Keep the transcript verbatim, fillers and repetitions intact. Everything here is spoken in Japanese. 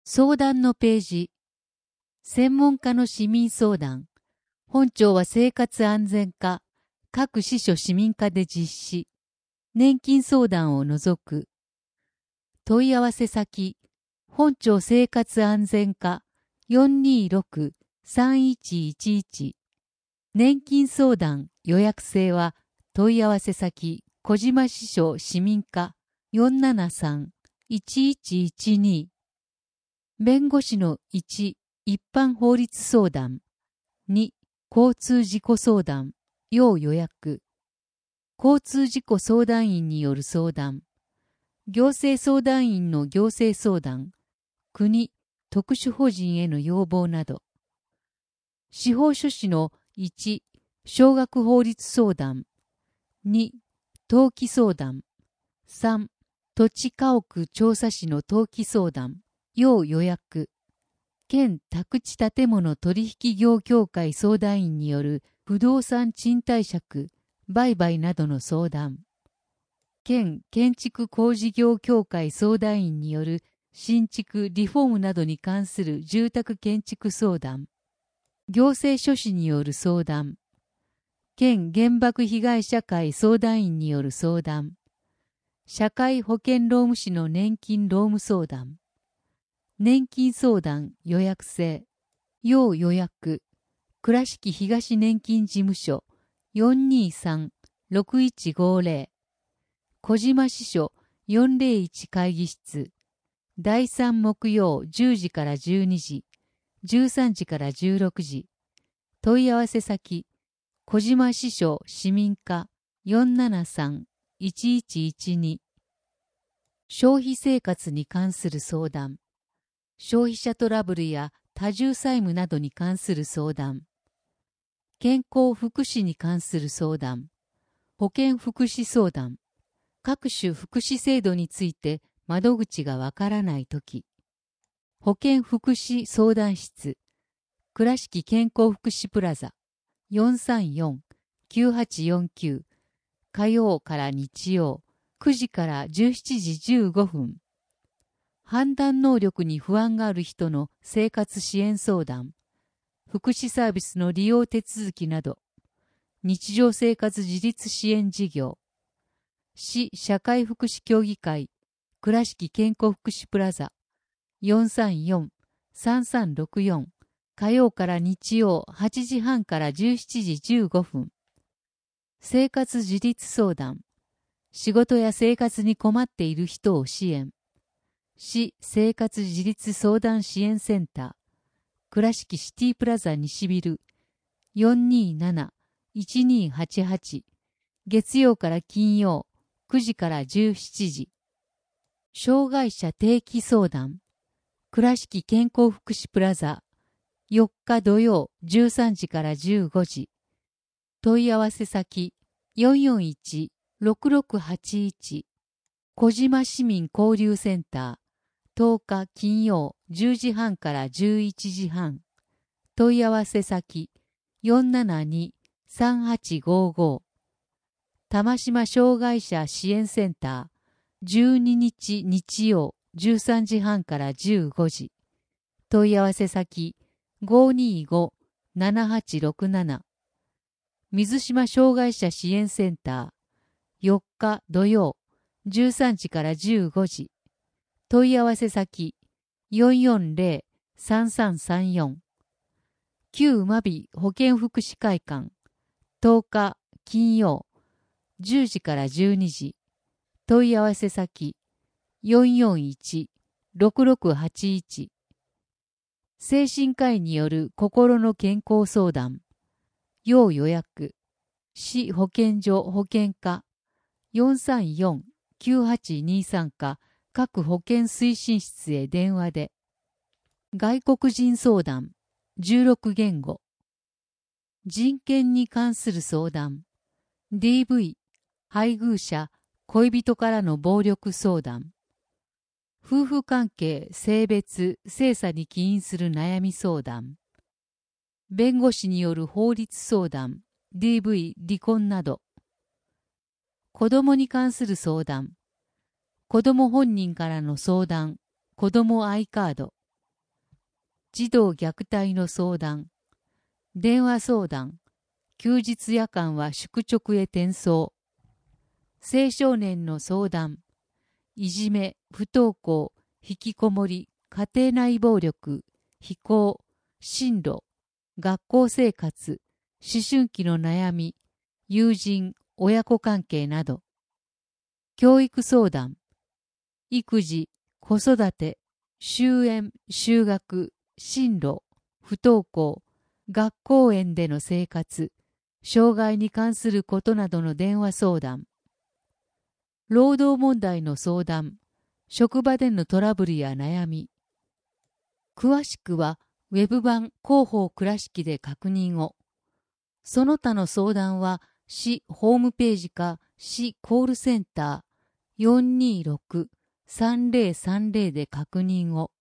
相談のページ。専門家の市民相談。本庁は生活安全課、各支所市民課で実施。年金相談を除く。問い合わせ先。本庁生活安全課 よんにーろく さんいちいちいち。年金相談予約制は問い合わせ先小島支所市民課 よんななさん いちいちいちに。弁護士のいち、一般法律相談。に、交通事故相談、要予約。交通事故相談員による相談。行政相談員の行政相談。国、特殊法人への要望など。司法書士のいち、少額法律相談。に、登記相談。さん、土地家屋調査士の登記相談。要予約。県宅地建物取引業協会相談員による不動産賃貸借、売買などの相談。県建築工事業協会相談員による新築リフォームなどに関する住宅建築相談。行政書士による相談。県原爆被害者会相談員による相談。社会保険労務士の年金労務相談。年金相談予約制。要予約。倉敷東年金事務所 よんにーさん ろくいちごぜろ。小島支所よんぜろいち会議室。だいさん木曜じゅうじからじゅうにじ、じゅうさんじからじゅうろくじ。問い合わせ先。小島支所市民課 よんななさん いちいちいちに。消費生活に関する相談。消費者トラブルや多重債務などに関する相談。健康福祉に関する相談。保健福祉相談。各種福祉制度について窓口がわからないとき。保健福祉相談室。倉敷健康福祉プラザ よんさんよん きゅうはちよんきゅう。火曜から日曜くじからじゅうしちじじゅうごふん。判断能力に不安がある人の生活支援相談、福祉サービスの利用手続きなど、日常生活自立支援事業、市社会福祉協議会、倉敷健康福祉プラザ よんさんよん さんさんろくよん。火曜から日曜はちじはんからじゅうしちじじゅうごふん。生活自立相談、仕事や生活に困っている人を支援。市生活自立相談支援センター、倉敷シティプラザ西ビル よんにーなな いちにーはちはち。月曜から金曜くじからじゅうしちじ。障害者定期相談、倉敷健康福祉プラザよっか土曜じゅうさんじからじゅうごじ。問い合わせ先 よんよんいち ろくろくはちいち。小島市民交流センター、とおか金曜じゅうじはんからじゅういちじはん。問い合わせ先 よんななに さんはちごご。玉島障害者支援センター、じゅうににち日曜じゅうさんじはんからじゅうごじ。問い合わせ先 ごにーご ななはちろくなな。水島障害者支援センター、よっか土曜じゅうさんじからじゅうごじ。問い合わせ先 よんよんぜろ さんさんさんよん。旧馬尾保健福祉会館、とおか金曜じゅうじからじゅうにじ。問い合わせ先 よんよんいち ろくろくはちいち。精神科医による心の健康相談、要予約。市保健所保健課 よんさんよん きゅうはちにさん か各保健推進室へ電話で。外国人相談じゅうろく言語。人権に関する相談、 ディーブイ、配偶者恋人からの暴力相談、夫婦関係性別性差に起因する悩み相談、弁護士による法律相談 ディーブイ 離婚など。子供に関する相談、子供本人からの相談、子供アイカード。 児童虐待の相談、電話相談、休日夜間は宿直へ転送、青少年の相談、いじめ、不登校、引きこもり、家庭内暴力、非行、進路、学校生活、思春期の悩み、友人、親子関係など、教育相談、育児、子育て、終園、就学、進路、不登校、学校園での生活、障害に関することなどの電話相談、労働問題の相談、職場でのトラブルや悩み。詳しくは、ウェブ版広報倉敷で確認を。その他の相談は、市ホームページか市コールセンター よんにーろく さんぜろさんぜろで確認を。